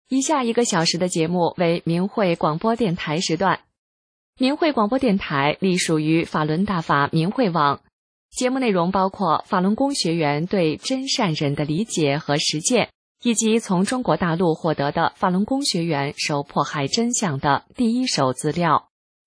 以下1个小时的节目为明慧广播电台时段。明慧广播电台隶属于法轮大法明慧网，节目内容包括法轮功学员对真善忍的理解和实践，以及从中国大陆获得的法轮功学员受迫害真相的第一手资料。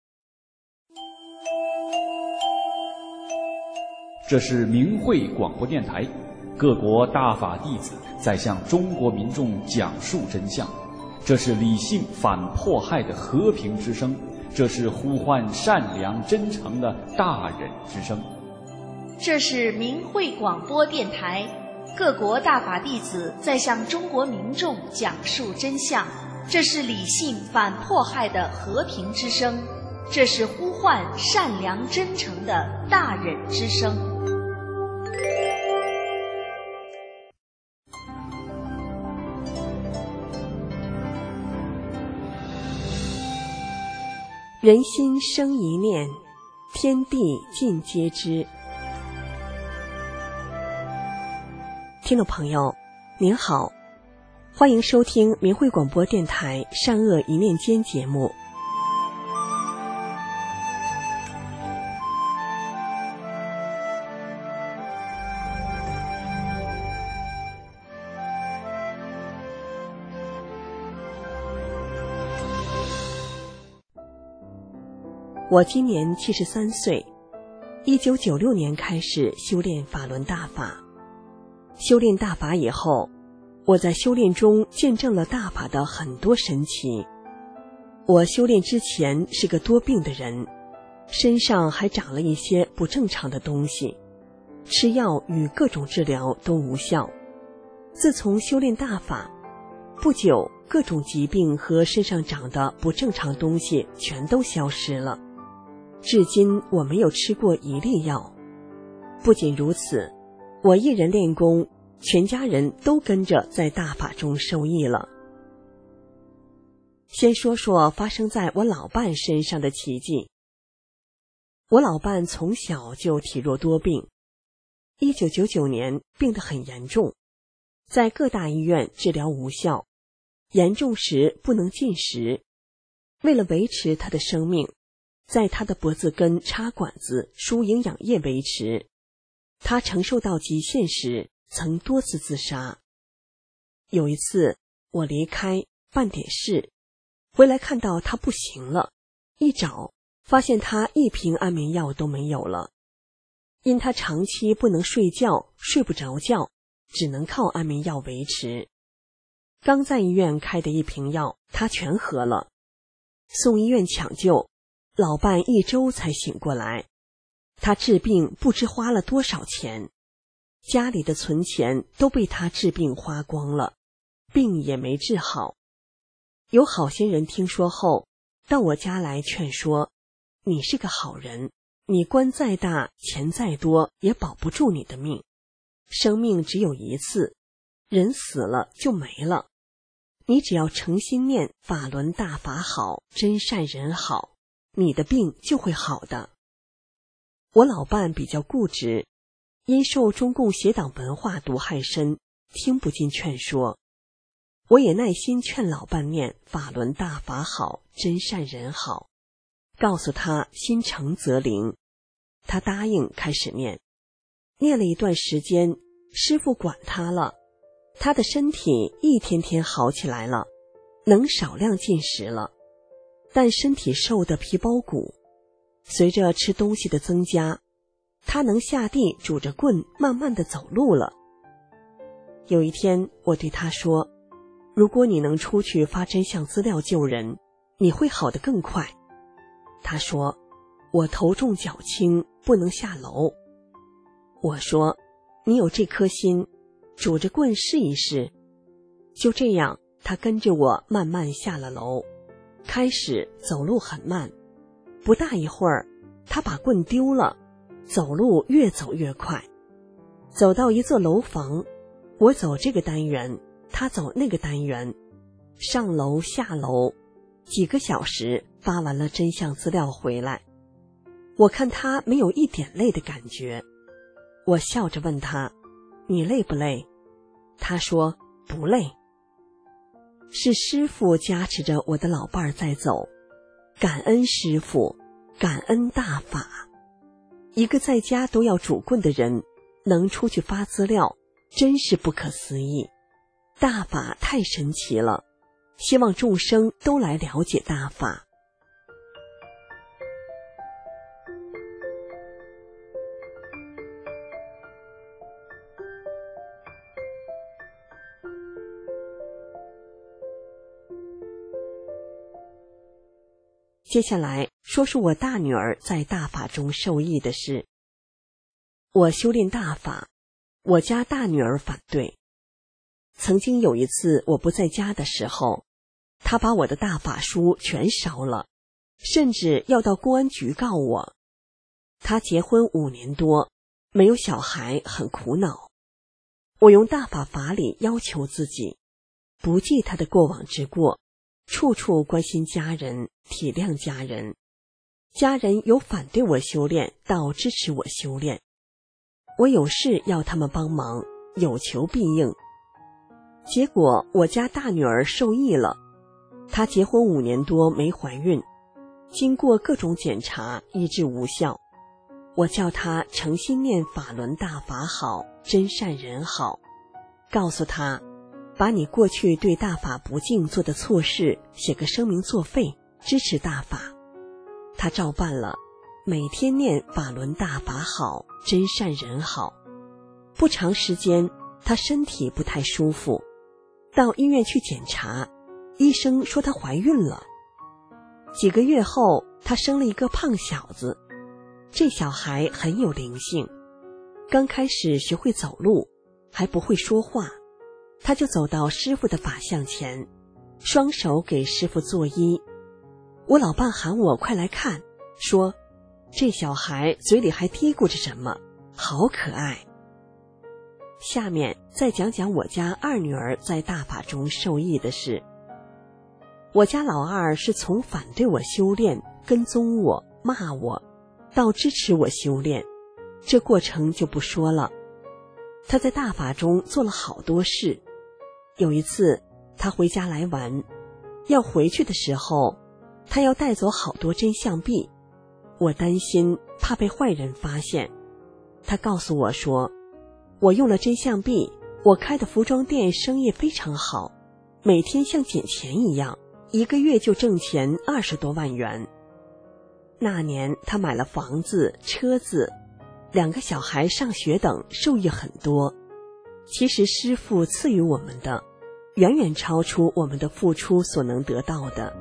这是明慧广播电台，各国大法弟子在向中国民众讲述真相，这是理性反迫害的和平之声，这是呼唤善良真诚的大忍之声。 这是明慧广播电台，各国大法弟子在向中国民众讲述真相，这是理性反迫害的和平之声，这是呼唤善良真诚的大忍之声。 人心生一念，天地尽皆知。听众朋友您好，欢迎收听明慧广播电台善恶一念间节目。我今年73岁，1996年开始修炼法轮大法。修炼大法以后，我在修炼中见证了大法的很多神奇。我修炼之前是个多病的人，身上还长了一些不正常的东西，吃药与各种治疗都无效。自从修炼大法，不久各种疾病和身上长的不正常东西全都消失了。至今我没有吃过一粒药。不仅如此，我一人练功，全家人都跟着在大法中受益了。先说说发生在我老伴身上的奇迹。我老伴从小就体弱多病，1999年病得很严重，在各大医院治疗无效，严重时不能进食。为了维持他的生命，在他的脖子根插管子输营养液维持。他承受到极限时曾多次自杀。有一次我离开办点事，回来看到他不行了，一找发现他一瓶安眠药都没有了。因他长期不能睡觉，睡不着觉，只能靠安眠药维持。刚在医院开的一瓶药他全喝了，送医院抢救，老伴1周才醒过来。他治病不知花了多少钱，家里的存钱都被他治病花光了，病也没治好。有好心人听说后到我家来劝说，你是个好人，你官再大钱再多也保不住你的命，生命只有一次，人死了就没了，你只要诚心念法轮大法好，真善人好，你的病就会好的。我老伴比较固执，因受中共邪党文化毒害深，听不进劝说。我也耐心劝老伴念法轮大法好，真善人好，告诉他心诚则灵。他答应开始念，念了一段时间，师父管他了，他的身体一天天好起来了，能少量进食了，但身体瘦得皮包骨。随着吃东西的增加，他能下地拄着棍慢慢地走路了。有一天我对他说，如果你能出去发真相资料救人，你会好得更快。他说，我头重脚轻，不能下楼。我说，你有这颗心，拄着棍试一试。就这样，他跟着我慢慢下了楼，开始走路很慢，不大一会儿他把棍丢了，走路越走越快。走到一座楼房，我走这个单元，他走那个单元，上楼下楼，几个小时发完了真相资料回来。我看他没有一点累的感觉，我笑着问他，你累不累？他说不累。 是师父加持着我的老伴儿在走，感恩师父，感恩大法。一个在家都要拄棍的人，能出去发资料，真是不可思议。大法太神奇了，希望众生都来了解大法。接下来说说我大女儿在大法中受益的事。我修炼大法，我家大女儿反对。曾经有一次我不在家的时候，她把我的大法书全烧了，甚至要到公安局告我。她结婚5年多，没有小孩，很苦恼。我用大法法理要求自己，不记她的过往之过，处处关心家人，体谅家人。家人有反对我修炼到支持我修炼，我有事要他们帮忙，有求必应。结果我家大女儿受益了，她结婚5年多没怀孕，经过各种检查医治无效。我叫她诚心念法轮大法好，真善人好，告诉她把你过去对大法不敬做的错事写个声明作废，支持大法。他照办了，每天念法轮大法好，真善人好。不长时间，他身体不太舒服，到医院去检查，医生说她怀孕了。几个月后，她生了一个胖小子。这小孩很有灵性，刚开始学会走路，还不会说话，他就走到师父的法像前，双手给师父作揖。我老伴喊我快来看，说这小孩嘴里还嘀咕着什么，好可爱。下面再讲讲我家二女儿在大法中受益的事。我家老二是从反对我修炼，跟踪我，骂我，到支持我修炼，这过程就不说了。他在大法中做了好多事。有一次他回家来玩，要回去的时候，他要带走好多真相币，我担心怕被坏人发现。他告诉我说，我用了真相币，我开的服装店生意非常好，每天像捡钱一样，1个月就挣钱20多万元。那年他买了房子、车子，2个小孩上学等，受益很多。其实师父赐予我们的，远远超出我们的付出所能得到的。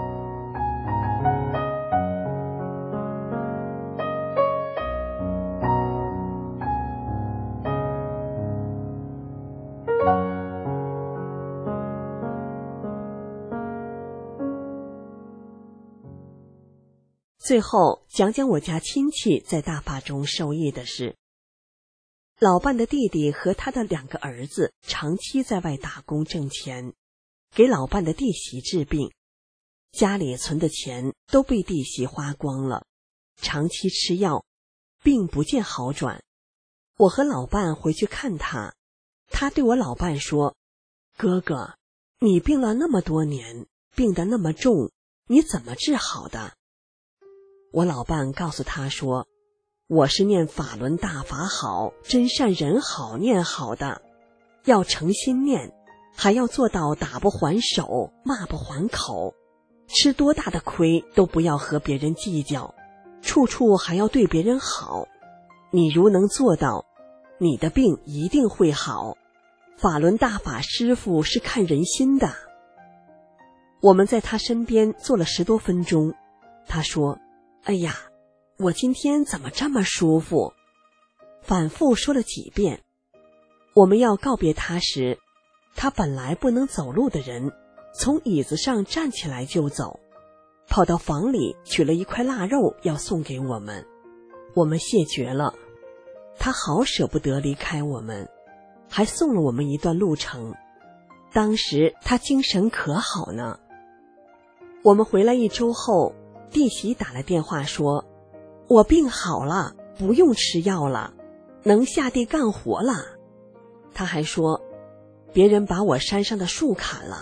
最后讲讲我家亲戚在大法中受益的事。老伴的弟弟和他的2个儿子长期在外打工挣钱，给老伴的弟媳治病，家里存的钱都被弟媳花光了，长期吃药，病不见好转。我和老伴回去看他，他对我老伴说，哥哥，你病了那么多年，病得那么重，你怎么治好的？我老伴告诉他说，我是念法轮大法好，真善人好念好的，要诚心念，还要做到打不还手，骂不还口，吃多大的亏都不要和别人计较，处处还要对别人好。你如能做到，你的病一定会好。法轮大法师父是看人心的。我们在他身边坐了10多分钟，他说，哎呀，我今天怎么这么舒服？反复说了几遍。我们要告别他时，他本来不能走路的人，从椅子上站起来就走，跑到房里取了一块腊肉要送给我们。我们谢绝了，他好舍不得离开我们，还送了我们一段路程。当时他精神可好呢。我们回来1周后，弟媳打来电话说，我病好了，不用吃药了，能下地干活了。他还说，别人把我山上的树砍了，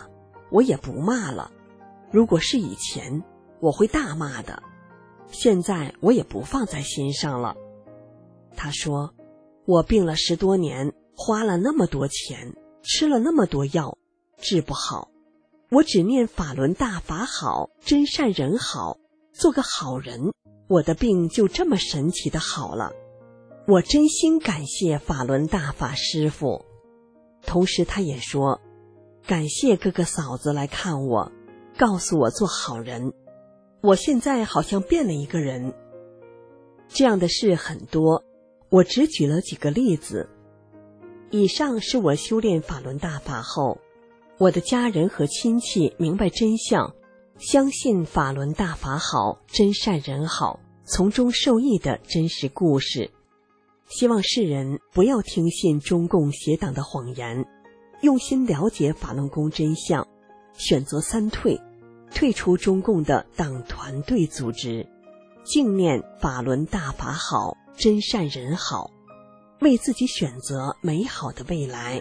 我也不骂了。如果是以前，我会大骂的。现在我也不放在心上了。他说，我病了10多年，花了那么多钱，吃了那么多药，治不好。我只念法轮大法好，真善人好，做个好人，我的病就这么神奇的好了。我真心感谢法轮大法师父。同时他也说，感谢哥哥嫂子来看我，告诉我做好人。我现在好像变了一个人。这样的事很多，我只举了几个例子。以上是我修炼法轮大法后，我的家人和亲戚明白真相，相信法轮大法好，真善人好，从中受益的真实故事。希望世人不要听信中共邪党的谎言，用心了解法轮功真相，选择3退，退出中共的党团队组织，敬念法轮大法好，真善人好，为自己选择美好的未来。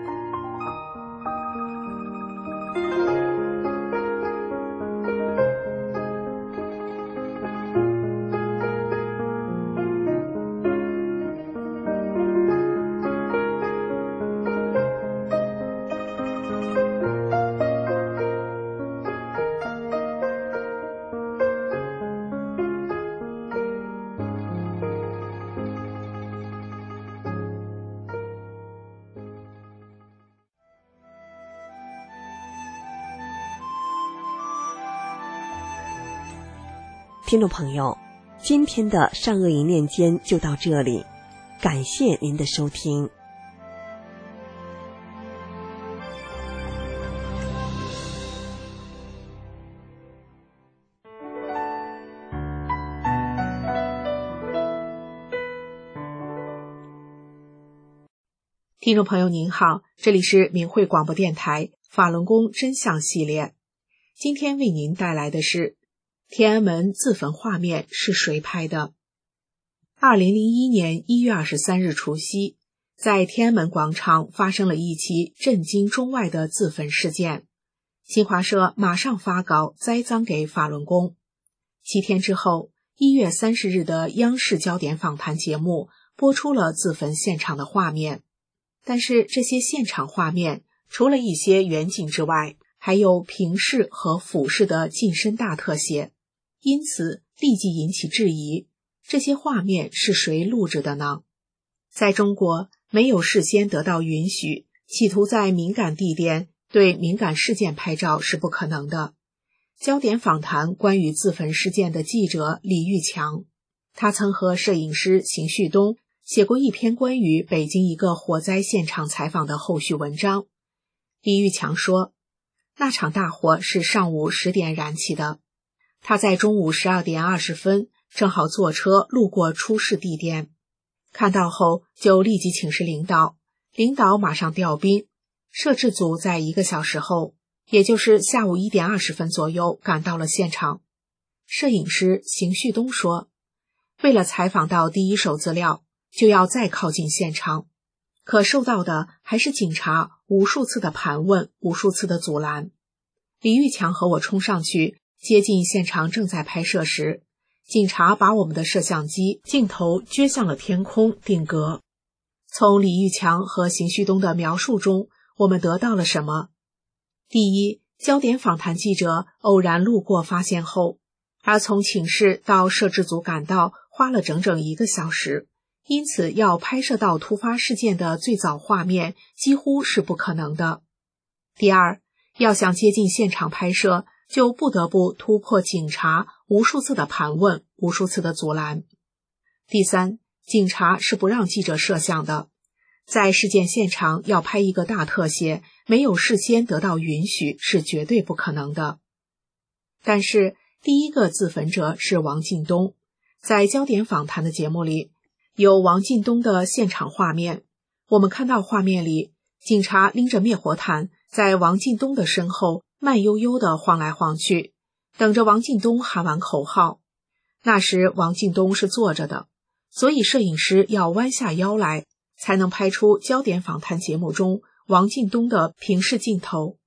听众朋友，今天的善恶一念间就到这里，感谢您的收听。 听众朋友您好，这里是明慧广播电台法轮功真相系列，今天为您带来的是天安门自焚画面是谁拍的？2001年1月23日除夕，在天安门广场发生了一起震惊中外的自焚事件。新华社马上发稿栽赃给法轮功。7天之后，1月30日的央视焦点访谈节目播出了自焚现场的画面。但是这些现场画面除了一些远景之外，还有平视和俯视的近身大特写。因此立即引起质疑，这些画面是谁录制的呢？在中国，没有事先得到允许，企图在敏感地点对敏感事件拍照是不可能的。焦点访谈关于自焚事件的记者李玉强，他曾和摄影师邢旭东写过一篇关于北京一个火灾现场采访的后续文章。李玉强说，那场大火是上午10点燃起的，他在中午12点20分正好坐车路过出事地点，看到后就立即请示领导，领导马上调兵，摄制组在1个小时后，也就是下午1点20分左右赶到了现场。摄影师邢旭东说，为了采访到第一手资料，就要再靠近现场，可受到的还是警察无数次的盘问，无数次的阻拦。李玉强和我冲上去接近现场正在拍摄时，警察把我们的摄像机镜头撅向了天空定格。从李玉强和邢旭东的描述中，我们得到了什么？第一，焦点访谈记者偶然路过发现后，而从请示到摄制组赶到花了整整1个小时，因此要拍摄到突发事件的最早画面几乎是不可能的。第二，要想接近现场拍摄，就不得不突破警察无数次的盘问，无数次的阻拦。第三，警察是不让记者摄像的，在事件现场要拍一个大特写，没有事先得到允许是绝对不可能的。但是第一个自焚者是王进东，在焦点访谈的节目里有王进东的现场画面，我们看到画面里警察拎着灭火毯在王进东的身后慢悠悠地晃来晃去，等着王进东喊完口号。那时王进东是坐着的，所以摄影师要弯下腰来，才能拍出焦点访谈节目中王进东的平视镜头。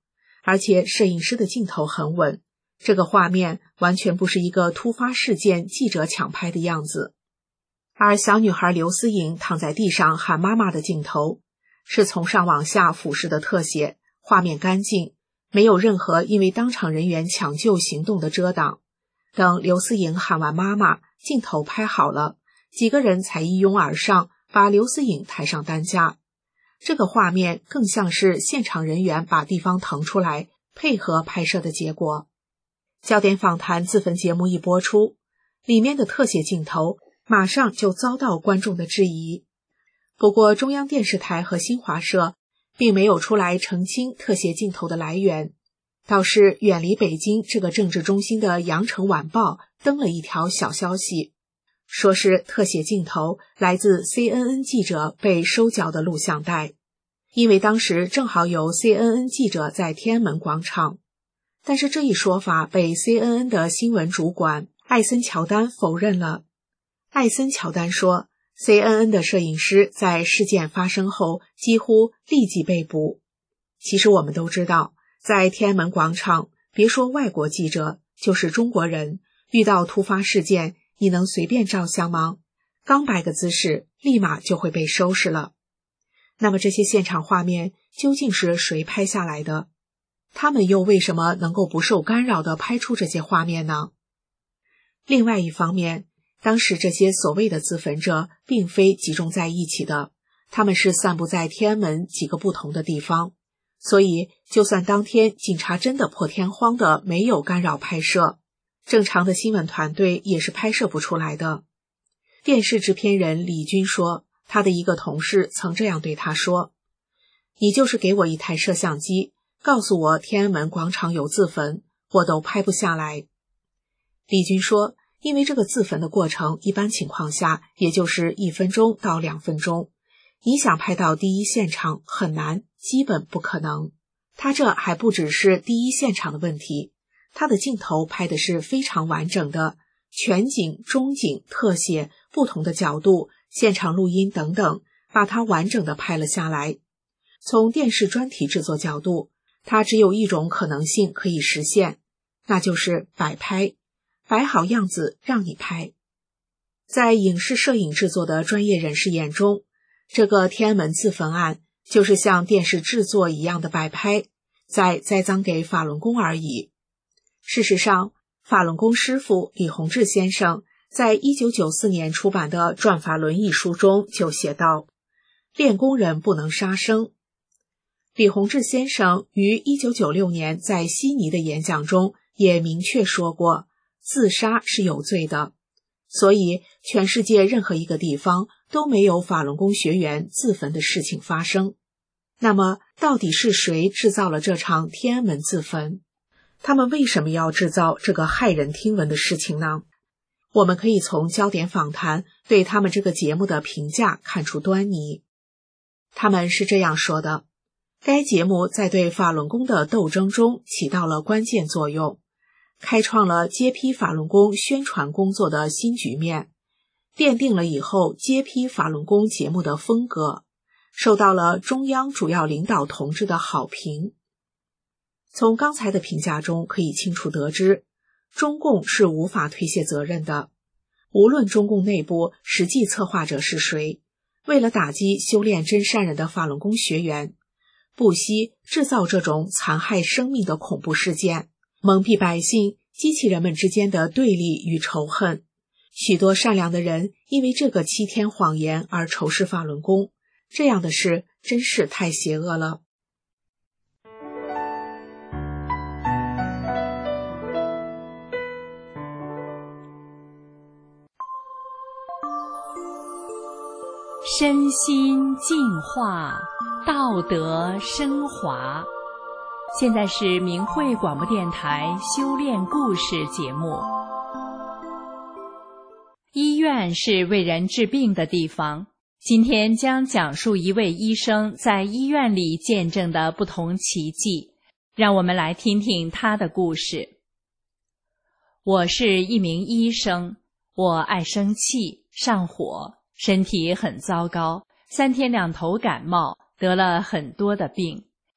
而且摄影师的镜头很稳，这个画面完全不是一个突发事件记者抢拍的样子。而小女孩刘思颖躺在地上喊妈妈的镜头，是从上往下俯视的特写，画面干净，没有任何因为当场人员抢救行动的遮挡。等刘思颖喊完妈妈，镜头拍好了，几个人才一拥而上，把刘思颖抬上担架。这个画面更像是现场人员把地方腾出来，配合拍摄的结果。焦点访谈自焚节目一播出，里面的特写镜头马上就遭到观众的质疑。不过中央电视台和新华社并没有出来澄清特写镜头的来源，倒是远离北京这个政治中心的羊城晚报登了一条小消息，说是特写镜头来自 CNN 记者被收缴的录像带，因为当时正好有 CNN 记者在天安门广场。但是这一说法被 CNN 的新闻主管艾森乔丹否认了。艾森乔丹说， CNN 的摄影师在事件发生后几乎立即被捕。其实我们都知道，在天安门广场，别说外国记者，就是中国人，遇到突发事件，你能随便照相吗？刚摆个姿势，立马就会被收拾了。那么这些现场画面究竟是谁拍下来的？他们又为什么能够不受干扰地拍出这些画面呢？另外一方面，当时这些所谓的自焚者并非集中在一起的，他们是散布在天安门几个不同的地方，所以就算当天警察真的破天荒的没有干扰拍摄，正常的新闻团队也是拍摄不出来的。电视制片人李军说，他的一个同事曾这样对他说，你就是给我一台摄像机，告诉我天安门广场有自焚，我都拍不下来。李军说，因为这个自焚的过程一般情况下也就是1分钟到2分钟，你想拍到第一现场很难，基本不可能。他这还不只是第一现场的问题，他的镜头拍的是非常完整的，全景、中景、特写、不同的角度、现场录音等等，把它完整的拍了下来。从电视专题制作角度，它只有一种可能性可以实现，那就是摆拍，摆好样子让你拍。在影视摄影制作的专业人士眼中，这个天安门自焚案就是像电视制作一样的摆拍，再栽赃给法轮功而已。事实上，法轮功师父李洪志先生在1994年出版的《转法轮》一书中就写道，练功人不能杀生。李洪志先生于1996年在悉尼的演讲中也明确说过，自杀是有罪的，所以全世界任何一个地方都没有法轮功学员自焚的事情发生。那么到底是谁制造了这场天安门自焚？他们为什么要制造这个骇人听闻的事情呢？我们可以从焦点访谈对他们这个节目的评价看出端倪。他们是这样说的，该节目在对法轮功的斗争中起到了关键作用，开创了揭批法轮功宣传工作的新局面，奠定了以后揭批法轮功节目的风格，受到了中央主要领导同志的好评。从刚才的评价中可以清楚得知，中共是无法推卸责任的。无论中共内部实际策划者是谁，为了打击修炼真善人的法轮功学员，不惜制造这种残害生命的恐怖事件，蒙蔽百姓，激起人们之间的对立与仇恨。许多善良的人因为这个欺天谎言而仇视法轮功，这样的事真是太邪恶了。 身心净化，道德升华。现在是明慧广播电台修炼故事节目。医院是为人治病的地方，今天将讲述一位医生在医院里见证的不同奇迹，让我们来听听他的故事。我是一名医生，我爱生气、上火，身体很糟糕，3天2头感冒，得了很多的病。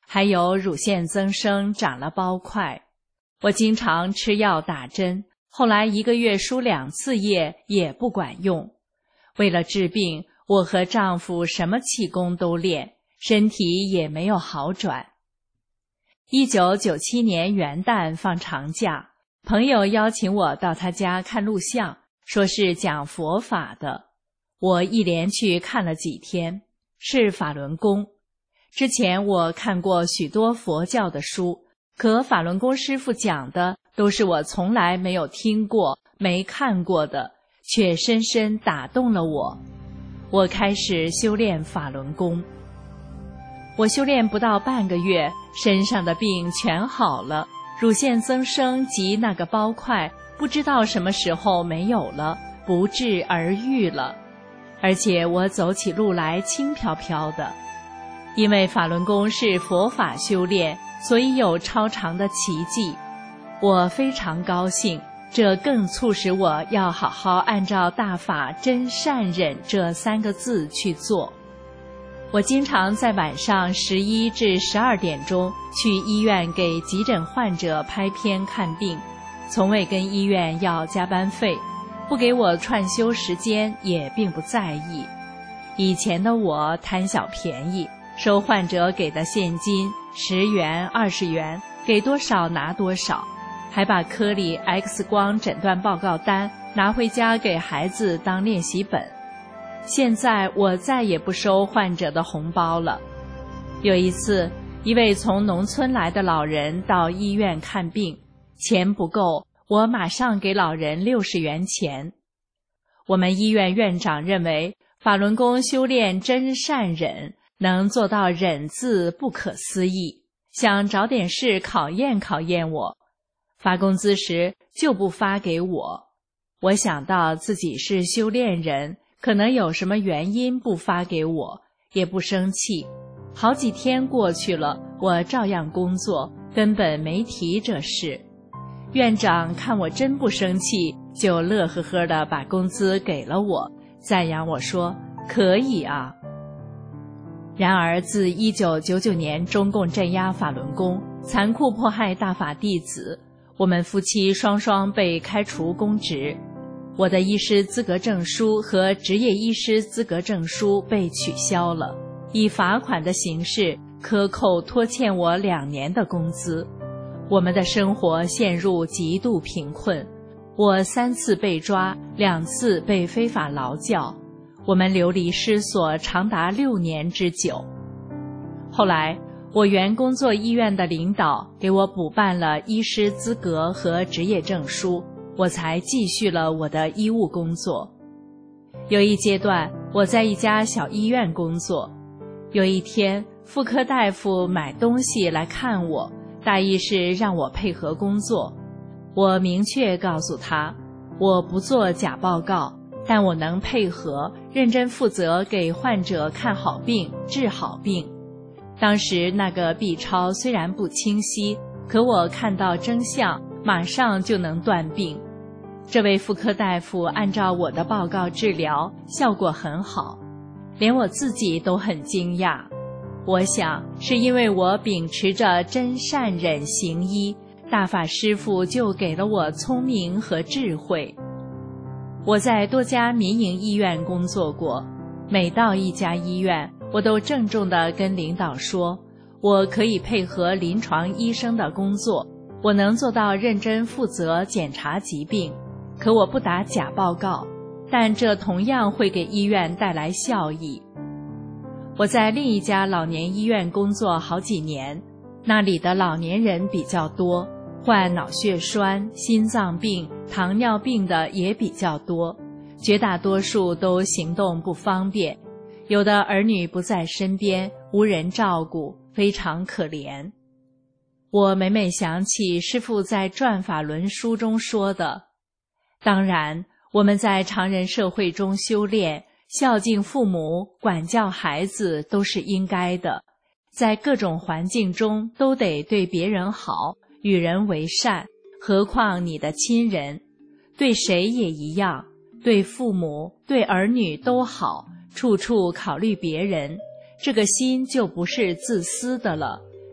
还有乳腺增生，长了包块。我经常吃药打针，后来1个月输2次液也不管用。为了治病，我和丈夫什么气功都练，身体也没有好转。1997年元旦放长假，朋友邀请我到他家看录像，说是讲佛法的。我一连去看了几天，是法轮功。之前我看过许多佛教的书，可法轮功师父讲的都是我从来没有听过、没看过的，却深深打动了我。我开始修炼法轮功。我修炼不到半个月，身上的病全好了，乳腺增生及那个包块不知道什么时候没有了，不治而愈了。而且我走起路来轻飘飘的。因为法轮功是佛法修炼，所以有超常的奇迹。我非常高兴，这更促使我要好好按照大法真善忍这3个字去做。我经常在晚上11至12点钟去医院给急诊患者拍片看病，从未跟医院要加班费，不给我串休时间也并不在意。以前的我贪小便宜，收患者给的现金10元、20元，给多少拿多少，还把科里 X 光诊断报告单拿回家给孩子当练习本。现在我再也不收患者的红包了。有一次，一位从农村来的老人到医院看病，钱不够，我马上给老人60元钱。我们医院院长认为法轮功修炼真善忍，能做到忍字不可思议，想找点事考验考验我。发工资时就不发给我。我想到自己是修炼人，可能有什么原因不发给我，也不生气。好几天过去了，我照样工作，根本没提这事。院长看我真不生气，就乐呵呵地把工资给了我，赞扬我说：“可以啊。”然而自1999年中共镇压法轮功，残酷迫害大法弟子，我们夫妻双双被开除公职。我的医师资格证书和执业医师资格证书被取消了，以罚款的形式克扣拖欠我2年的工资。我们的生活陷入极度贫困，我3次被抓，2次被非法劳教。我们流离失所长达6年之久。后来，我原工作医院的领导给我补办了医师资格和执业证书，我才继续了我的医务工作。有一阶段，我在一家小医院工作。有一天，妇科大夫买东西来看我，大意是让我配合工作。我明确告诉他，我不做假报告，但我能配合，认真负责给患者看好病、治好病。当时那个 B 超虽然不清晰，可我看到真相，马上就能断病。这位妇科大夫按照我的报告治疗，效果很好，连我自己都很惊讶。我想是因为我秉持着真善忍行医，大法师父就给了我聪明和智慧。我在多家民营医院工作过，每到一家医院，我都郑重地跟领导说，我可以配合临床医生的工作，我能做到认真负责检查疾病，可我不打假报告，但这同样会给医院带来效益。我在另一家老年医院工作好几年，那里的老年人比较多，患脑血栓、心脏病、糖尿病的也比较多，绝大多数都行动不方便，有的儿女不在身边，无人照顾，非常可怜。我每每想起师父在《转法轮》书中说的，当然，我们在常人社会中修炼，孝敬父母、管教孩子都是应该的，在各种环境中都得对别人好，与人为善，何况你的亲人，对谁也一样，对父母、对儿女都好，处处考虑别人，这个心就不是自私的了，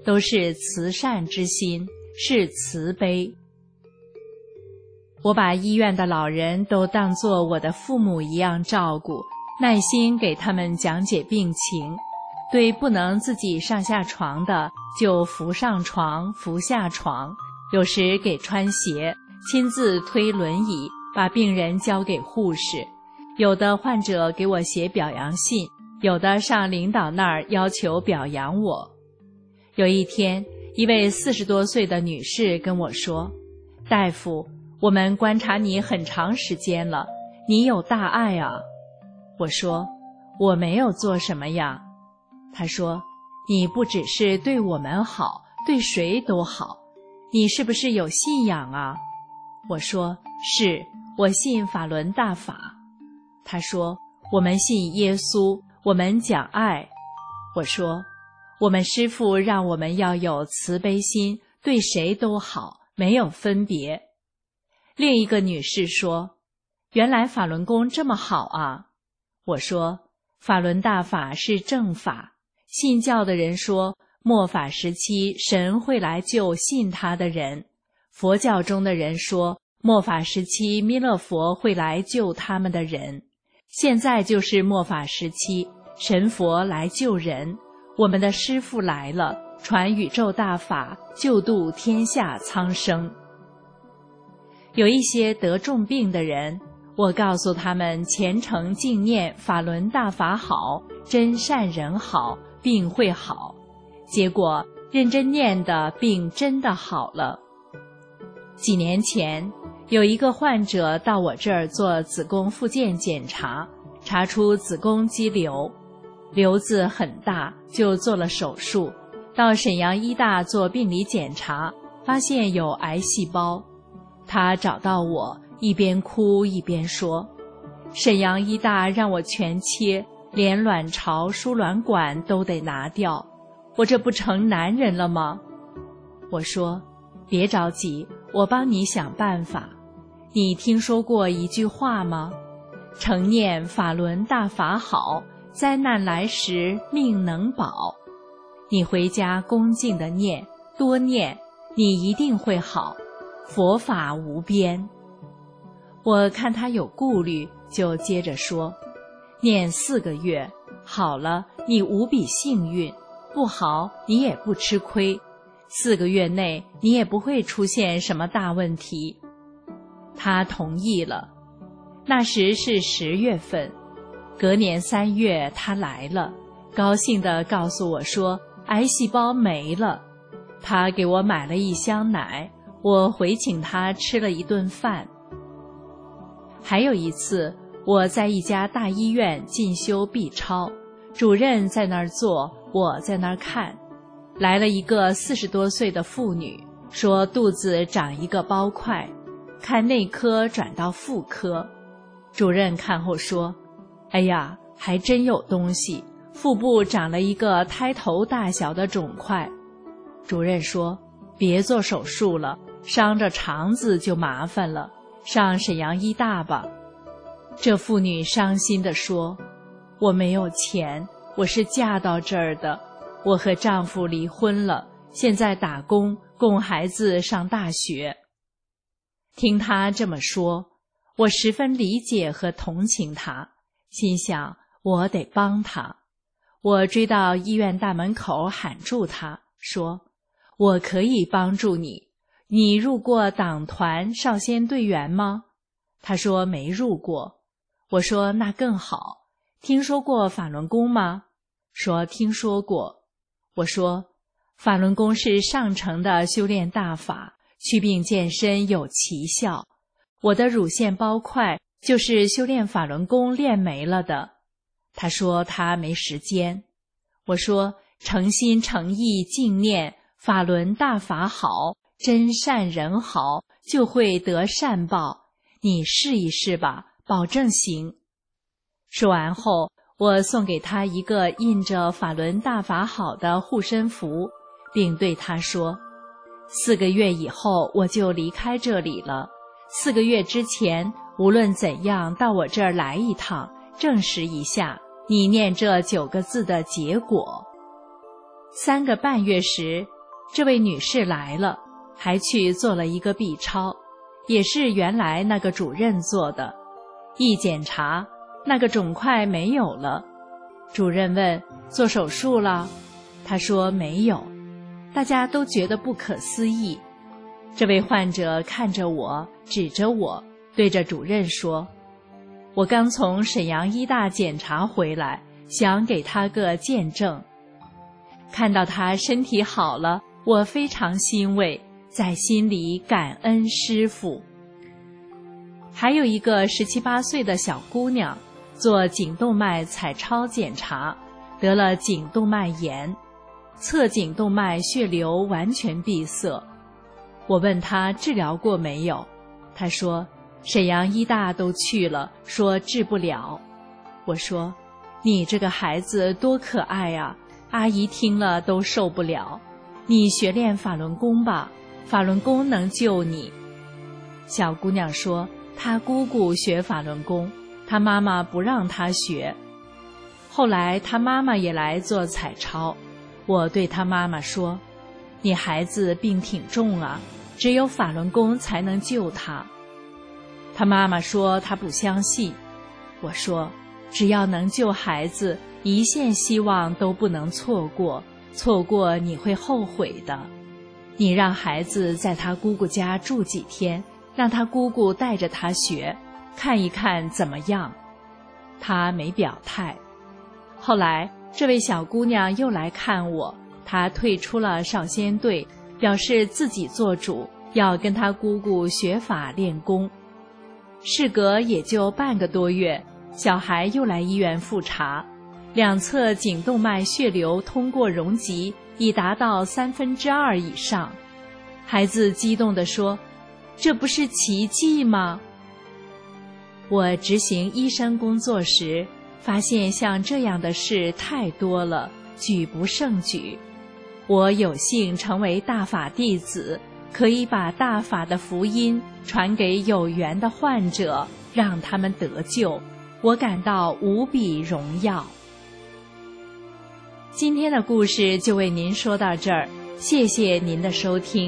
都是慈善之心，是慈悲。我把医院的老人都当作我的父母一样照顾，耐心给他们讲解病情，对不能自己上下床的就扶上床扶下床，有时给穿鞋，亲自推轮椅把病人交给护士，有的患者给我写表扬信，有的上领导那儿要求表扬我。有一天，一位40多岁的女士跟我说，大夫，我们观察你很长时间了，你有大爱啊。我说，我没有做什么呀。她说，你不只是对我们好，对谁都好，你是不是有信仰啊？我说，是，我信法轮大法。她说，我们信耶稣，我们讲爱。我说，我们师父让我们要有慈悲心，对谁都好，没有分别。另一个女士说，原来法轮功这么好啊。我说，法轮大法是正法，信教的人说末法时期神会来救信他的人，佛教中的人说末法时期弥勒佛会来救他们的人，现在就是末法时期，神佛来救人，我们的师父来了，传宇宙大法，救度天下苍生。有一些得重病的人，我告诉他们虔诚敬念法轮大法好，真善人好，病会好。结果认真念的病真的好了。几年前，有一个患者到我这儿做子宫复健检查，查出子宫肌瘤，瘤子很大，就做了手术。到沈阳医大做病理检查，发现有癌细胞。他找到我，一边哭一边说，沈阳医大让我全切，连卵巢、输卵管都得拿掉，我这不成男人了吗？我说，别着急，我帮你想办法。你听说过一句话吗？常念法轮大法好，灾难来时命能保。你回家恭敬地念，多念，你一定会好。佛法无边。我看他有顾虑，就接着说，念4个月，好了，你无比幸运，不好，你也不吃亏，4个月内你也不会出现什么大问题。他同意了。那时是10月份，隔年3月他来了，高兴地告诉我说，癌细胞没了。他给我买了1箱奶，我回请他吃了一顿饭。还有一次，我在一家大医院进修 B 超，主任在那儿坐，我在那儿看。来了一个40多岁的妇女，说肚子长一个包块，看内科转到妇科。主任看后说，哎呀，还真有东西，腹部长了一个胎头大小的肿块。主任说，别做手术了，伤着肠子就麻烦了，上沈阳医大吧。这妇女伤心地说，我没有钱，我是嫁到这儿的，我和丈夫离婚了，现在打工供孩子上大学。听她这么说，我十分理解和同情她，心想我得帮她。我追到医院大门口喊住她，说，我可以帮助你，你入过党团少先队员吗？她说没入过。我说那更好。听说过法轮功吗？说听说过。我说法轮功是上乘的修炼大法，祛病健身有奇效。我的乳腺包块就是修炼法轮功练没了的。他说他没时间。我说诚心诚意敬念法轮大法好，真善人好，就会得善报，你试一试吧，保证行。说完后，我送给他一个印着法轮大法好的护身符，并对他说，4个月以后我就离开这里了，4个月之前无论怎样到我这儿来一趟，证实一下你念这9个字的结果。 3个半月时，这位女士来了，还去做了一个 B 超，也是原来那个主任做的。一检查，那个肿块没有了。主任问：做手术了？她说没有。大家都觉得不可思议。这位患者看着我，指着我，对着主任说：我刚从沈阳医大检查回来，想给他个见证。看到他身体好了，我非常欣慰，在心里感恩师父。还有一个17、18岁的小姑娘，做颈动脉彩超检查，得了颈动脉炎，侧颈动脉血流完全闭塞。我问她治疗过没有，她说沈阳医大都去了，说治不了。我说你这个孩子多可爱啊，阿姨听了都受不了，你学练法轮功吧，法轮功能救你。小姑娘说她姑姑学法轮功，她妈妈不让她学。后来她妈妈也来做彩超，我对她妈妈说，你孩子病挺重啊，只有法轮功才能救他。她妈妈说她不相信。我说只要能救孩子，一线希望都不能错过，错过你会后悔的。你让孩子在他姑姑家住几天，让他姑姑带着他学，看一看怎么样。他没表态。后来这位小姑娘又来看我，她退出了少先队，表示自己做主，要跟她姑姑学法练功。事隔也就半个多月，小孩又来医院复查，两侧颈动脉血流通过容积已达到2/3以上。孩子激动地说，这不是奇迹吗？我执行医生工作时，发现像这样的事太多了，举不胜举。我有幸成为大法弟子，可以把大法的福音传给有缘的患者，让他们得救，我感到无比荣耀。今天的故事就为您说到这儿，谢谢您的收听。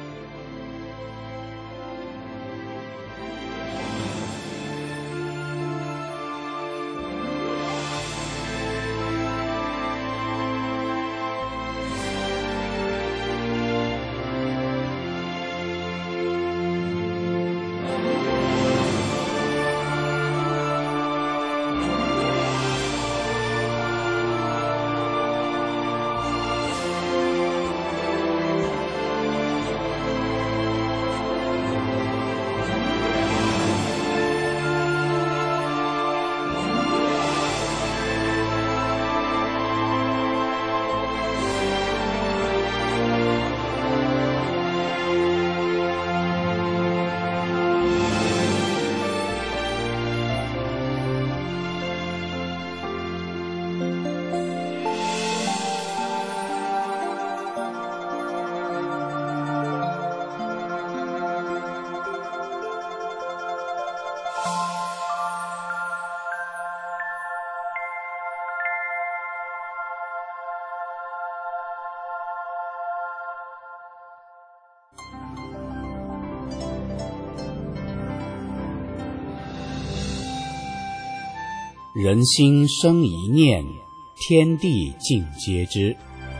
人心生一念，天地尽皆知。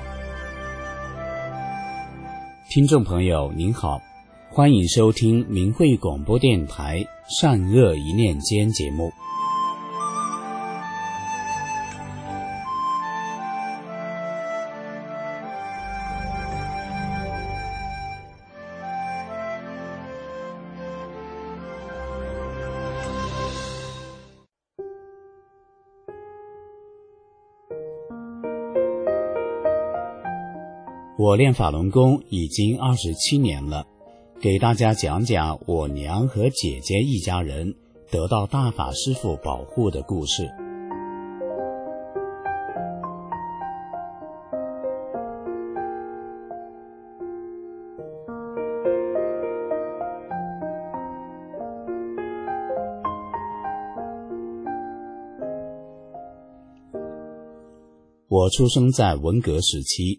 听众朋友您好，欢迎收听明慧广播电台善恶一念间节目。我练法轮功已经27年了，给大家讲讲我娘和姐姐一家人得到大法师父保护的故事。我出生在文革时期，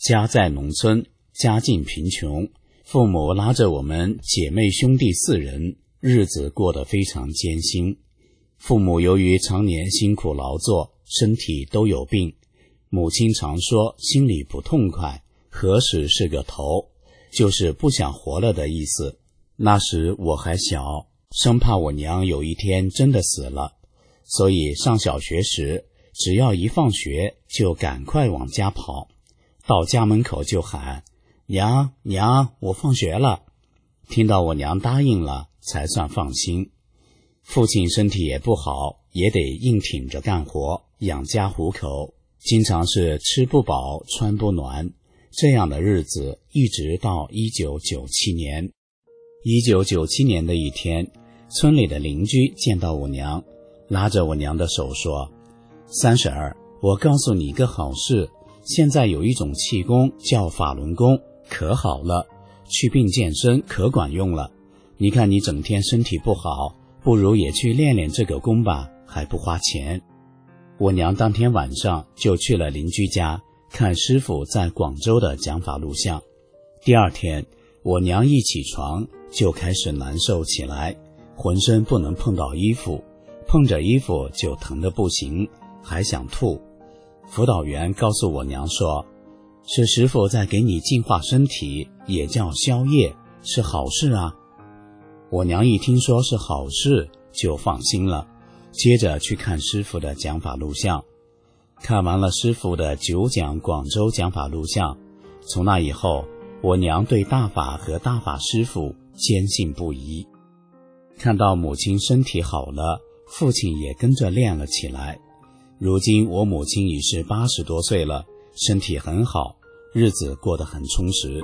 家在农村，家境贫穷，父母拉着我们姐妹兄弟4人，日子过得非常艰辛。父母由于常年辛苦劳作，身体都有病，母亲常说心里不痛快，何时是个头，就是不想活了的意思。那时我还小，生怕我娘有一天真的死了，所以上小学时，只要一放学就赶快往家跑，到家门口就喊娘娘，我放学了。听到我娘答应了，才算放心。父亲身体也不好，也得硬挺着干活，养家糊口，经常是吃不饱穿不暖，这样的日子一直到1997年。1997年的一天，村里的邻居见到我娘，拉着我娘的手说，三婶儿，我告诉你一个好事，现在有一种气功叫法轮功，可好了，祛病健身可管用了。你看你整天身体不好，不如也去练练这个功吧，还不花钱。我娘当天晚上就去了邻居家，看师傅在广州的讲法录像。第二天，我娘一起床就开始难受起来，浑身不能碰到衣服，碰着衣服就疼得不行，还想吐。辅导员告诉我娘说，是师傅在给你净化身体，也叫消业，是好事啊。我娘一听说是好事就放心了，接着去看师傅的讲法录像。看完了师傅的9讲广州讲法录像，从那以后，我娘对大法和大法师傅坚信不疑。看到母亲身体好了，父亲也跟着练了起来。如今我母亲已是80多岁了，身体很好，日子过得很充实。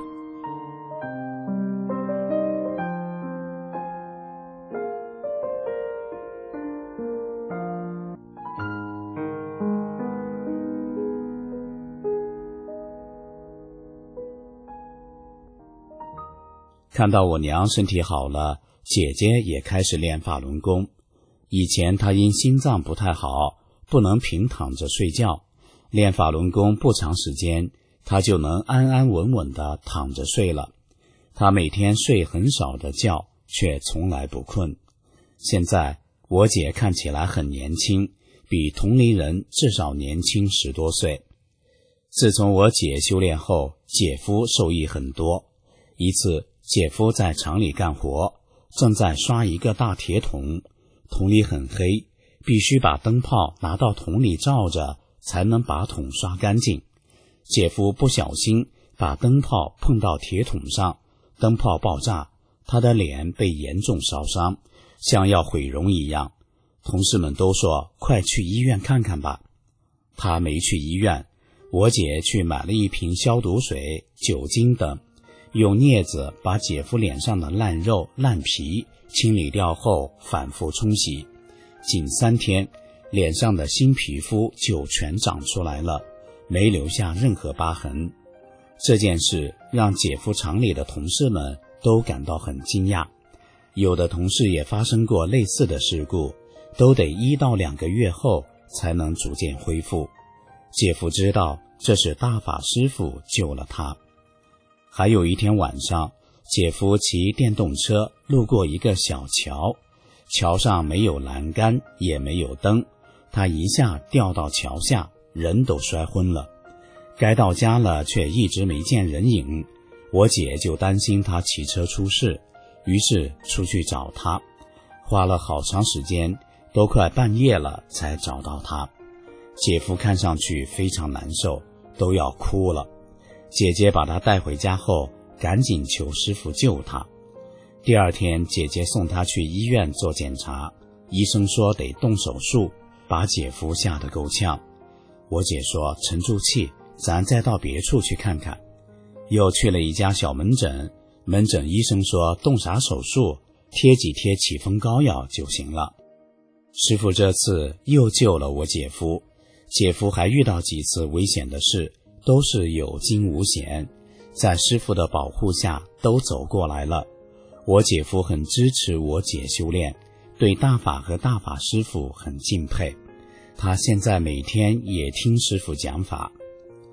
看到我娘身体好了，姐姐也开始练法轮功。以前她因心脏不太好，不能平躺着睡觉，练法轮功不长时间，她就能安安稳稳地躺着睡了。她每天睡很少的觉，却从来不困。现在我姐看起来很年轻，比同龄人至少年轻10多岁。自从我姐修炼后，姐夫受益很多。一次姐夫在厂里干活，正在刷一个大铁桶，桶里很黑，必须把灯泡拿到桶里照着，才能把桶刷干净。姐夫不小心把灯泡碰到铁桶上，灯泡爆炸，他的脸被严重烧伤，像要毁容一样。同事们都说快去医院看看吧。他没去医院，我姐去买了一瓶消毒水、酒精等，用镊子把姐夫脸上的烂肉烂皮清理掉后反复冲洗，仅3天，脸上的新皮肤就全长出来了，没留下任何疤痕。这件事让姐夫厂里的同事们都感到很惊讶，有的同事也发生过类似的事故，都得1到2个月后才能逐渐恢复。姐夫知道这是大法师父救了他。还有一天晚上，姐夫骑电动车路过一个小桥，桥上没有栏杆，也没有灯，他一下掉到桥下，人都摔昏了。该到家了，却一直没见人影，我姐就担心他骑车出事，于是出去找他，花了好长时间，都快半夜了才找到他。姐夫看上去非常难受，都要哭了。姐姐把他带回家后，赶紧求师傅救他。第二天，姐姐送他去医院做检查，医生说得动手术，把姐夫吓得够呛。我姐说沉住气，咱再到别处去看看。又去了一家小门诊，门诊医生说动啥手术，贴几贴起风膏药就行了。师傅这次又救了我姐夫，姐夫还遇到几次危险的事，都是有惊无险，在师傅的保护下都走过来了。我姐夫很支持我姐修炼，对大法和大法师傅很敬佩，他现在每天也听师傅讲法。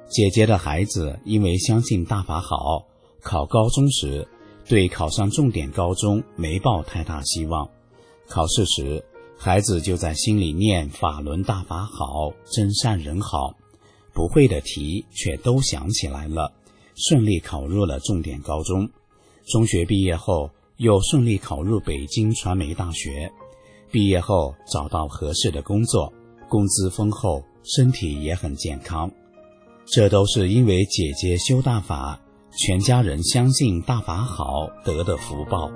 姐姐的孩子因为相信大法好，考高中时对考上重点高中没抱太大希望，考试时孩子就在心里念法轮大法好，真善人好，不会的题却都想起来了，顺利考入了重点高中。中学毕业后又顺利考入北京传媒大学，毕业后找到合适的工作，工资丰厚，身体也很健康。这都是因为姐姐修大法，全家人相信大法好得的福报。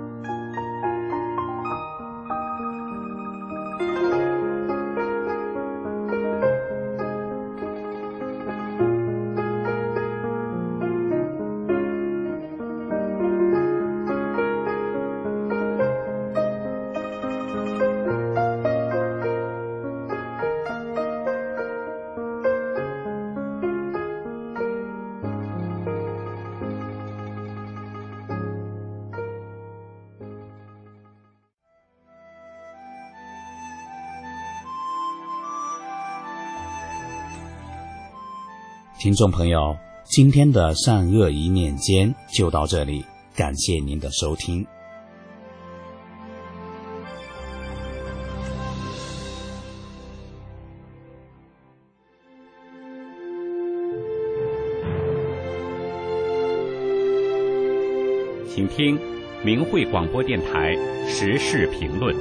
听众朋友，今天的善恶一念间就到这里，感谢您的收听。 请听明慧广播电台时事评论。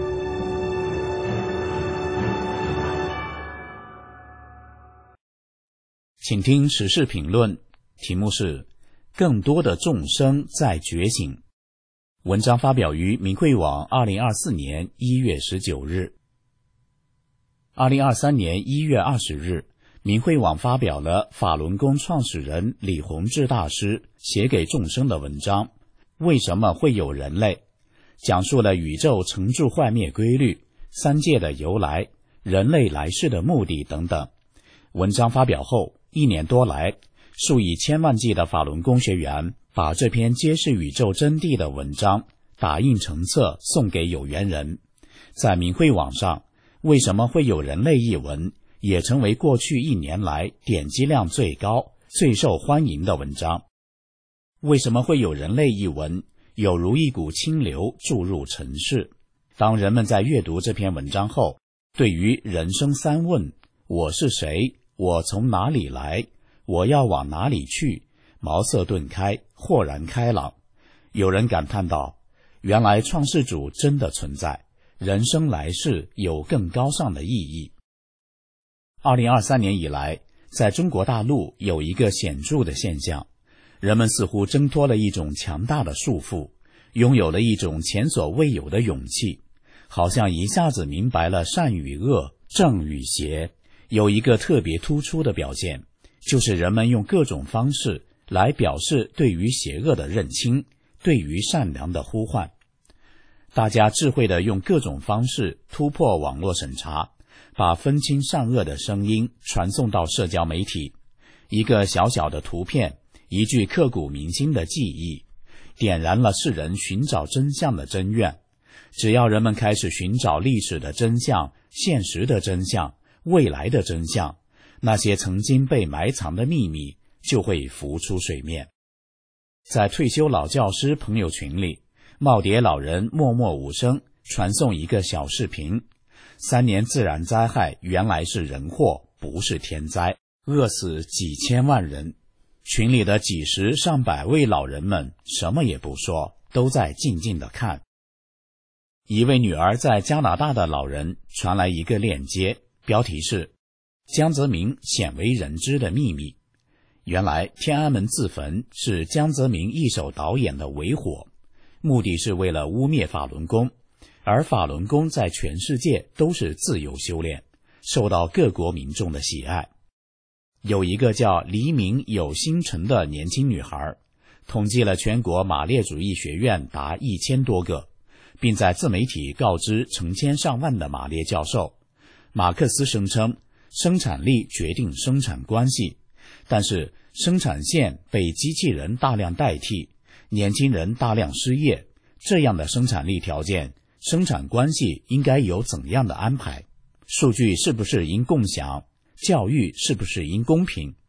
请听时事评论，题目是更多的众生在觉醒。文章发表于明慧网2024年1月19日。2023年1月20日，明慧网发表了法轮功创始人李洪志大师写给众生的文章《为什么会有人类》，讲述了宇宙成住坏灭规律、三界的由来、人类来世的目的等等。文章发表后1年多来，数以千万计的法轮功学员把这篇揭示宇宙真谛的文章打印成册送给有缘人。在明慧网上，为什么会有人类一文也成为过去1年来点击量最高、最受欢迎的文章。为什么会有人类一文有如一股清流注入尘世。当人们在阅读这篇文章后，对于人生三问，我是谁，我从哪里来，我要往哪里去，茅塞顿开，豁然开朗。有人感叹道，原来创世主真的存在，人生来世有更高尚的意义。2023年以来，在中国大陆有一个显著的现象，人们似乎挣脱了一种强大的束缚，拥有了一种前所未有的勇气，好像一下子明白了善与恶、正与邪。有一个特别突出的表现，就是人们用各种方式来表示对于邪恶的认清，对于善良的呼唤。大家智慧地用各种方式突破网络审查，把分清善恶的声音传送到社交媒体。一个小小的图片，一句刻骨铭心的记忆，点燃了世人寻找真相的真愿。只要人们开始寻找历史的真相、现实的真相、未来的真相，那些曾经被埋藏的秘密就会浮出水面。在退休老教师朋友群里，耄耋老人默默无声传送一个小视频：3年自然灾害原来是人祸，不是天灾，饿死几千万人。群里的几十上百位老人们什么也不说，都在静静地看。一位女儿在加拿大的老人传来一个链接，标题是江泽民鲜为人知的秘密。原来天安门自焚是江泽民一手导演的伪火，目的是为了污蔑法轮功，而法轮功在全世界都是自由修炼，受到各国民众的喜爱。有一个叫黎明有星辰的年轻女孩，统计了全国马列主义学院达1000多个，并在自媒体告知成千上万的马列教授。马克思声称生产力决定生产关系，但是生产线被机器人大量代替，年轻人大量失业，这样的生产力条件，生产关系应该有怎样的安排？数据是不是应共享？教育是不是应公平？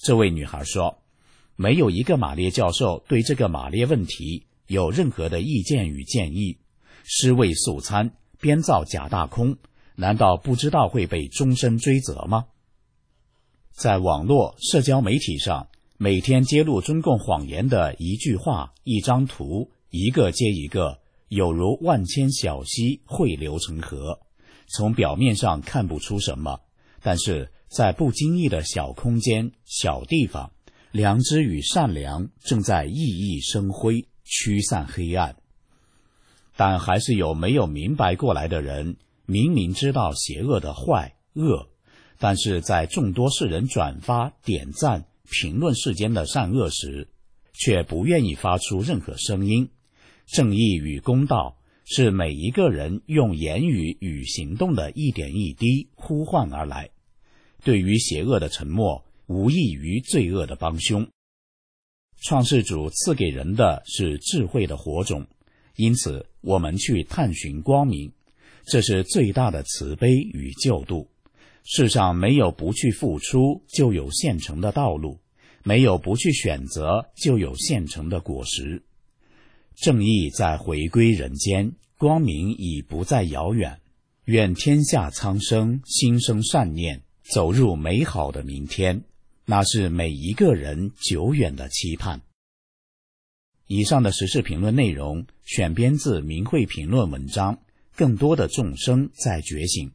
这位女孩说，没有一个马列教授对这个马列问题有任何的意见与建议。尸位素餐，编造假大空，难道不知道会被终身追责吗？在网络社交媒体上，每天揭露中共谎言的一句话、一张图，一个接一个，有如万千小溪汇流成河。从表面上看不出什么，但是在不经意的小空间、小地方，良知与善良正在熠熠生辉，驱散黑暗。但还是有没有明白过来的人，明明知道邪恶的坏恶，但是在众多世人转发、点赞、评论世间的善恶时，却不愿意发出任何声音。正义与公道是每一个人用言语与行动的一点一滴呼唤而来。对于邪恶的沉默，无异于罪恶的帮凶。创世主赐给人的是智慧的火种，因此我们去探寻光明，这是最大的慈悲与救度。世上没有不去付出就有现成的道路，没有不去选择就有现成的果实。正义在回归人间，光明已不再遥远。愿天下苍生心生善念，走入美好的明天，那是每一个人久远的期盼。以上的时事评论内容选编自明慧评论文章，更多的众生在觉醒。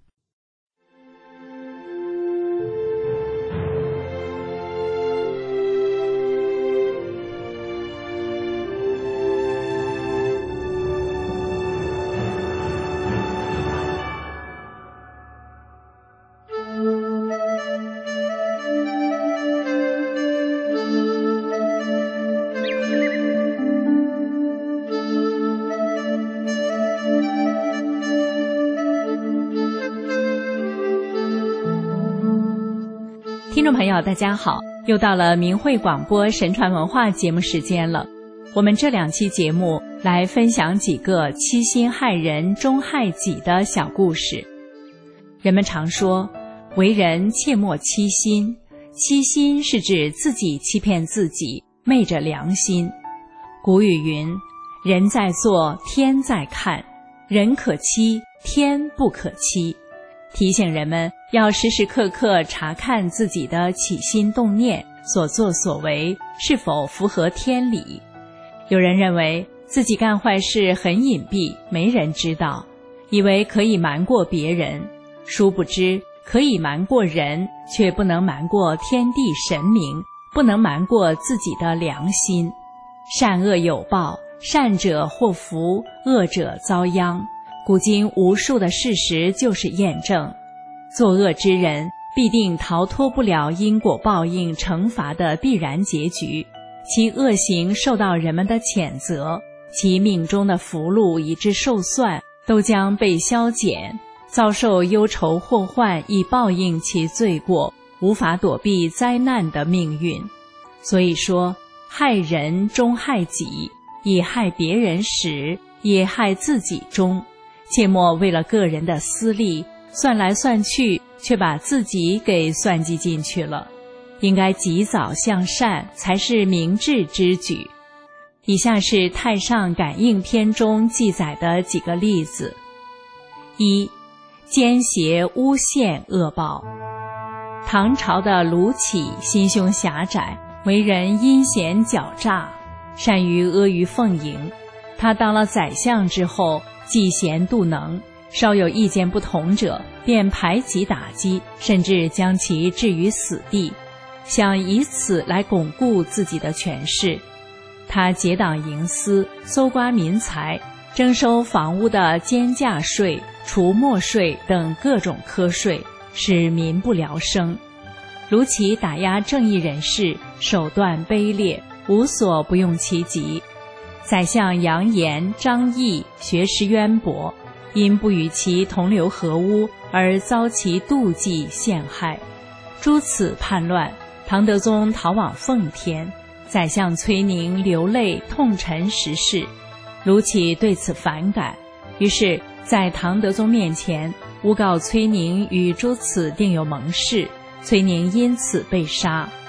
听众朋友大家好，又到了明慧广播神传文化节目时间了。我们这2期节目来分享几个欺心害人终害己的小故事。人们常说为人切莫欺心，欺心是指自己欺骗自己，昧着良心。古语云，人在做天在看，人可欺天不可欺，提醒人们要时时刻刻查看自己的起心动念，所作所为是否符合天理。有人认为自己干坏事很隐蔽，没人知道，以为可以瞒过别人，殊不知可以瞒过人，却不能瞒过天地神明，不能瞒过自己的良心。善恶有报，善者祸福，恶者遭殃。古今无数的事实就是验证，作恶之人必定逃脱不了因果报应惩罚的必然结局，其恶行受到人们的谴责，其命中的福禄以致寿算都将被消减，遭受忧愁祸患以报应其罪过，无法躲避灾难的命运。所以说，害人终害己，以害别人始，也害自己终。切莫为了个人的私利，算来算去，却把自己给算计进去了。应该及早向善，才是明智之举。以下是《太上感应篇》中记载的几个例子。1. 奸邪诬陷恶报。唐朝的卢杞心胸狭窄，为人阴险狡诈，善于阿谀奉迎。他当了宰相之后，嫉贤妒能，稍有意见不同者便排挤打击，甚至将其置于死地，想以此来巩固自己的权势。他结党营私，搜刮民财，征收房屋的监价税、除没税等各种苛税，使民不聊生。卢杞打压正义人士，手段卑劣，无所不用其极。宰相杨炎、张毅学识渊博，因不与其同流合污而遭其妒忌陷害。诸此叛乱，唐德宗逃往奉天，宰相崔宁流泪痛陈时事。卢杞对此反感，于是在唐德宗面前诬告崔宁与诸此定有盟誓，崔宁因此被杀。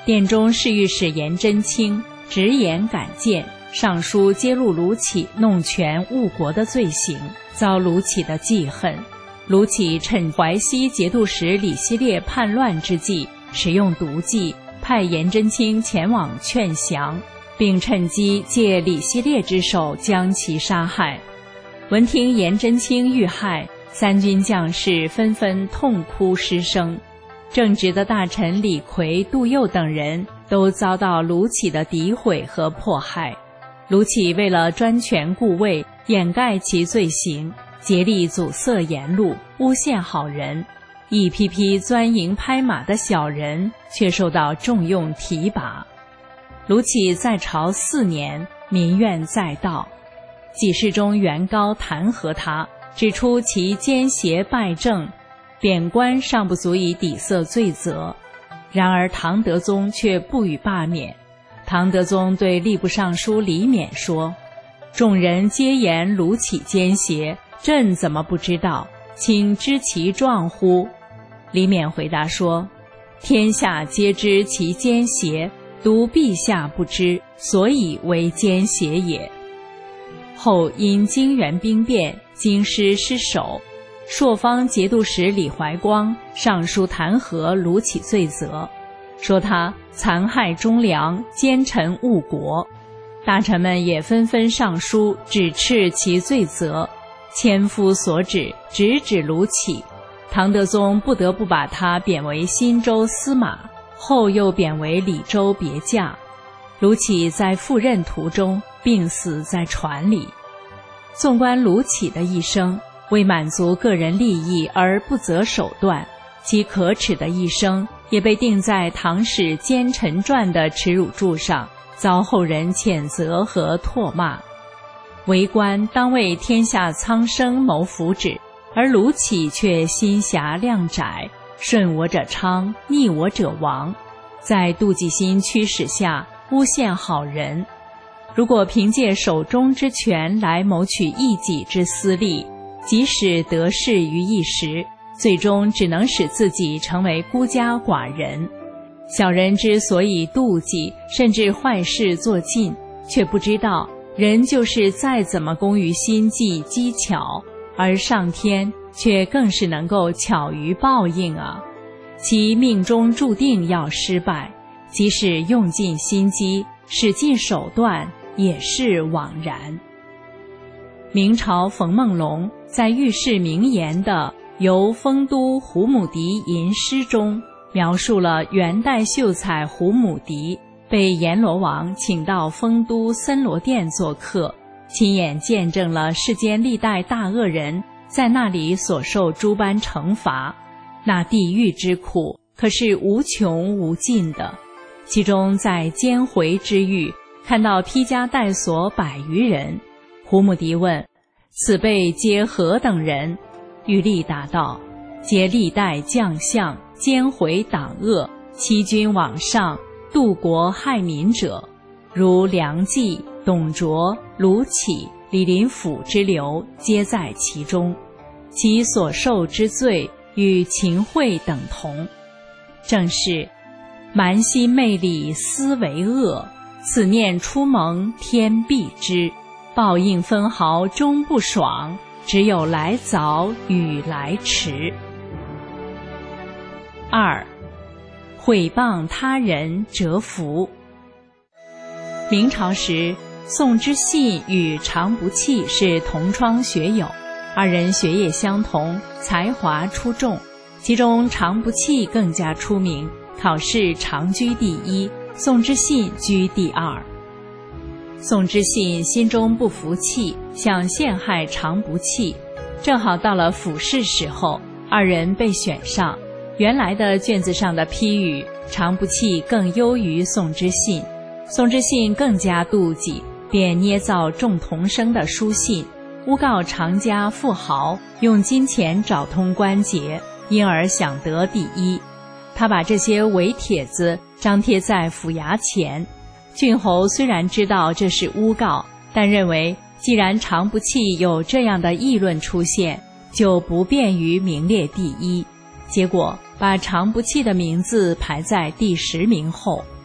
殿中侍御史颜真卿直言敢谏，上书揭露卢杞弄权误国的罪行，遭卢杞的记恨。卢杞趁淮西节度使李希烈叛乱之际，使用毒计，派颜真卿前往劝降，并趁机借李希烈之手将其杀害。闻听颜真卿遇害，三军将士纷纷痛哭失声。正直的大臣李逵、杜佑等人都遭到卢杞的诋毁和迫害。卢杞为了专权固位，掩盖其罪行，竭力阻塞言路，诬陷好人。一批批钻营拍马的小人却受到重用提拔。卢杞在朝4年，民怨载道。给事中元高弹劾他，指出其奸邪败政，贬官尚不足以抵塞罪责。然而唐德宗却不予罢免。唐德宗对吏部尚书李勉说：“众人皆言卢杞奸邪，朕怎么不知道？请知其状乎？”李勉回答说：“天下皆知其奸邪，独陛下不知，所以为奸邪也。”后因泾原兵变，京师失守，朔方节度使李怀光上书弹劾卢杞罪责，说他残害忠良，奸臣误国。大臣们也纷纷上书指斥其罪责，千夫所指，直指卢杞。唐德宗不得不把他贬为新州司马，后又贬为礼州别驾。卢杞在赴任途中病死在船里。纵观卢杞的一生，为满足个人利益而不择手段，其可耻的一生也被钉在《唐史奸臣传》的耻辱柱上，遭后人谴责和唾骂。为官当为天下苍生谋福祉，而卢杞却心狭量窄，顺我者昌，逆我者亡，在妒忌心驱使下诬陷好人。如果凭借手中之权来谋取一己之私利，即使得势于一时，最终只能使自己成为孤家寡人。小人之所以妒忌，甚至坏事做尽，却不知道人就是再怎么工于心计机巧，而上天却更是能够巧于报应啊！其命中注定要失败，即使用尽心机，使尽手段，也是枉然。明朝冯梦龙在御世名言的游丰都胡母迪吟诗中，描述了元代秀才胡母迪被阎罗王请到丰都森罗殿做客，亲眼见证了世间历代大恶人在那里所受诸般惩罚。那地狱之苦可是无穷无尽的。其中在监回之狱看到披枷带锁100余人，胡母迪问：“此辈皆何等人？”玉立答道：“皆历代将相，监回党恶，欺君罔上，妒国害民者，如梁冀、董卓、卢杞、李林甫之流，皆在其中。其所受之罪，与秦桧等同。正是蛮心昧理思为恶，此念初萌天必知，报应分毫终不爽，只有来早与来迟。2. 毁谤他人折服。明朝时，宋之信与常不弃是同窗学友，二人学业相同，才华出众，其中常不弃更加出名，考试常居第一，宋之信居第二。宋之信心中不服气，想陷害常不弃，正好到了府试时候，二人被选上。原来的卷子上的批语，常不弃更优于宋之信，宋之信更加妒忌，便捏造众同生的书信，诬告常家富豪用金钱找通关节，因而想得第一。他把这些伪帖子张贴在府衙前，郡侯虽然知道这是诬告，但认为既然常不弃有这样的议论出现，就不便于名列第一，结果把常不弃的名字排在第10名后。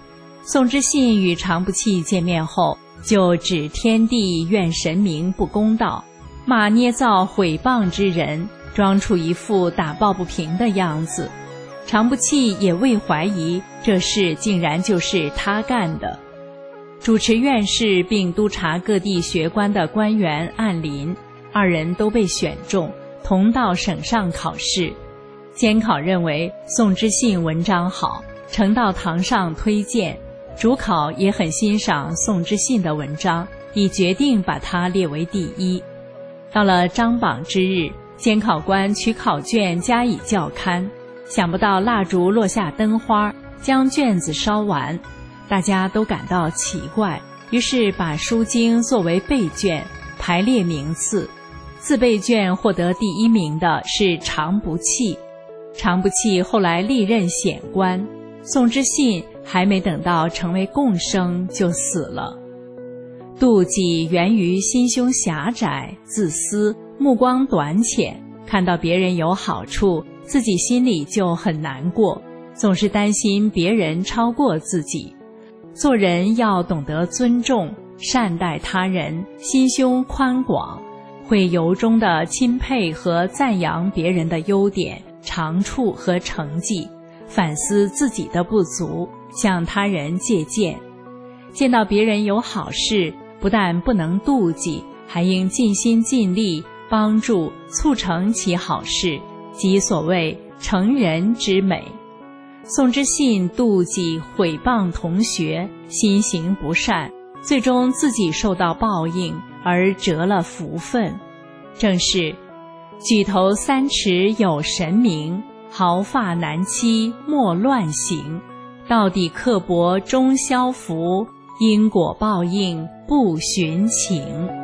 宋之信与常不弃见面后，就指天地怨神明不公道，骂捏造毁谤之人，装出一副打抱不平的样子。常不弃也未怀疑这事竟然就是他干的。主持院试并督察各地学官的官员按林，二人都被选中，同到省上考试。监考认为宋之信文章好，呈到堂上推荐。主考也很欣赏宋之信的文章，已决定把他列为第一。到了张榜之日，监考官取考卷加以校勘，想不到蜡烛落下灯花，将卷子烧完，大家都感到奇怪，于是把书经作为备卷，排列名次。自备卷获得第一名的是常不弃，常不弃后来历任显官，宋之信还没等到成为贡生就死了。妒忌源于心胸狭窄、自私、目光短浅，看到别人有好处，自己心里就很难过，总是担心别人超过自己。做人要懂得尊重，善待他人，心胸宽广，会由衷地钦佩和赞扬别人的优点、长处和成绩，反思自己的不足，向他人借鉴。见到别人有好事，不但不能妒忌，还应尽心尽力帮助促成其好事，即所谓成人之美。宋之信妒忌毁谤同学，心行不善，最终自己受到报应而折了福分。正是举头三尺有神明，毫发难期莫乱行，到底刻薄终消福，因果报应不寻情。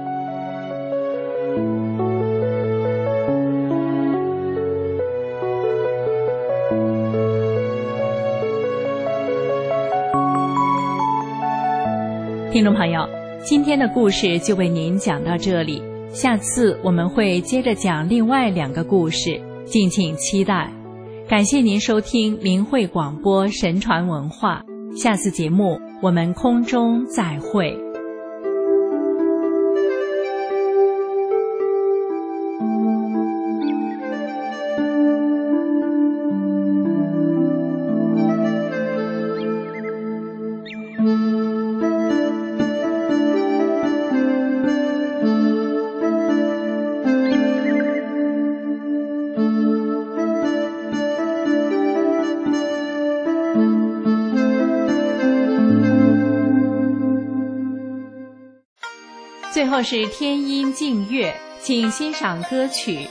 听众朋友，今天的故事就为您讲到这里，下次我们会接着讲另外2个故事，敬请期待。感谢您收听明慧广播神传文化，下次节目我们空中再会。最后是天音静乐，请欣赏歌曲。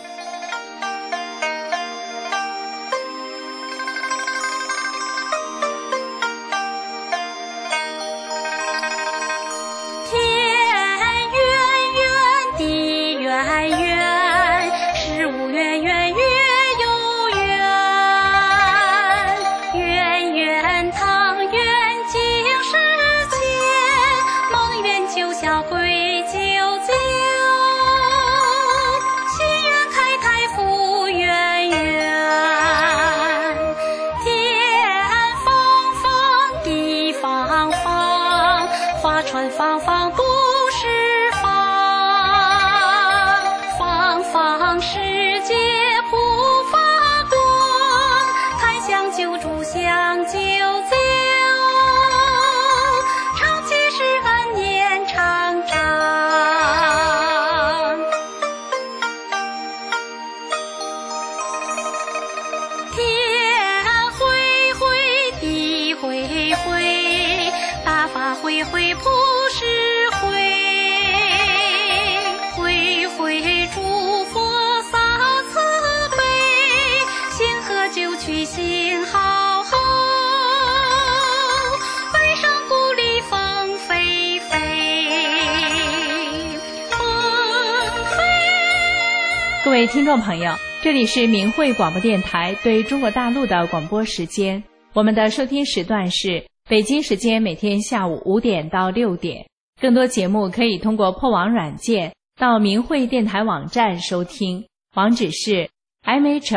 各位听众朋友，这里是明慧广播电台对中国大陆的广播时间，我们的收听时段是北京时间每天下午5点到6点。更多节目可以通过破网软件到明慧电台网站收听，网址是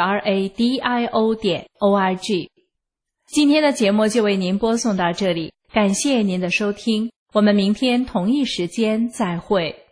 mhradio.org。今天的节目就为您播送到这里， 感谢您的收听，我们明天同一时间再会。